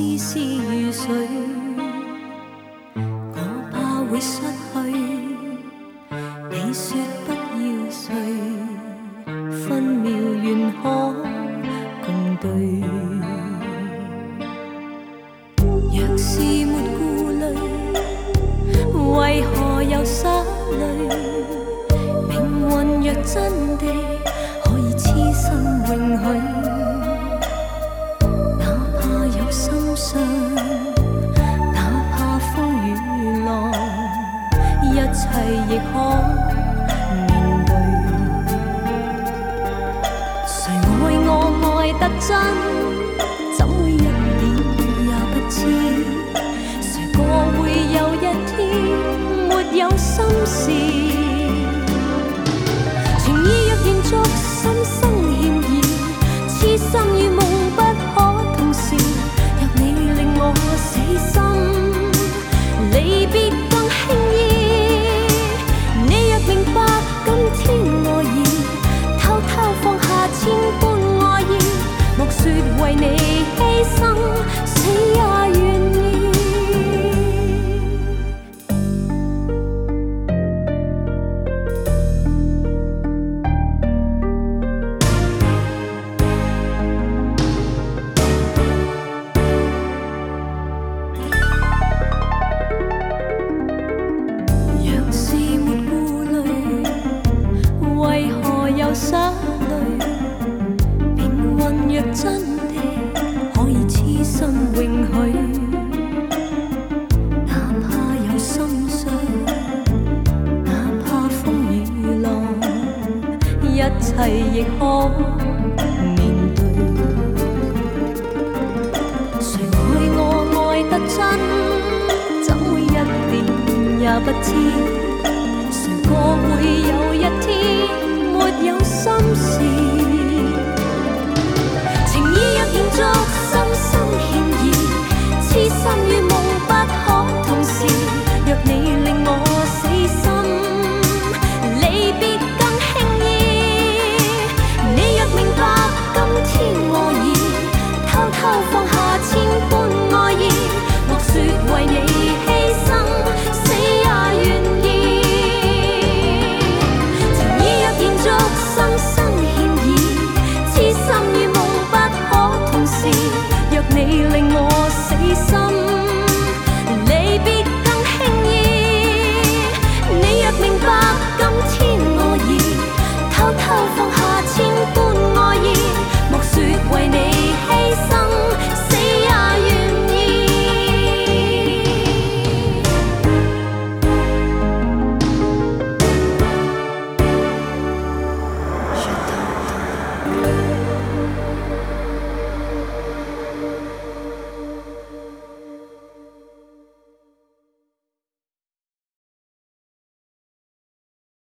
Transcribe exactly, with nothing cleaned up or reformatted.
丝丝如水，我怕會失去。你說不要睡，分秒願可共對。若是沒顧慮，為何又灑淚？命運若真的可以痴心永許，哪怕有心傷，哪怕風雨浪，一切亦可面對。誰愛我愛得真，怎會一點也不知？誰過會有一天沒有心事？情意若延續，心生歉意，痴心與夢不可同時。若你令我死心，離別更輕易。你若明白今天愛意，偷偷放下千般愛意，莫說為你犧牲，死也願意。若是沒顧慮，為何又灑淚？命運若真的可以痴心永許，哪怕有心傷，哪怕風雨浪，一切亦可面對。誰愛我愛得真，怎會一點也不知？誰過會有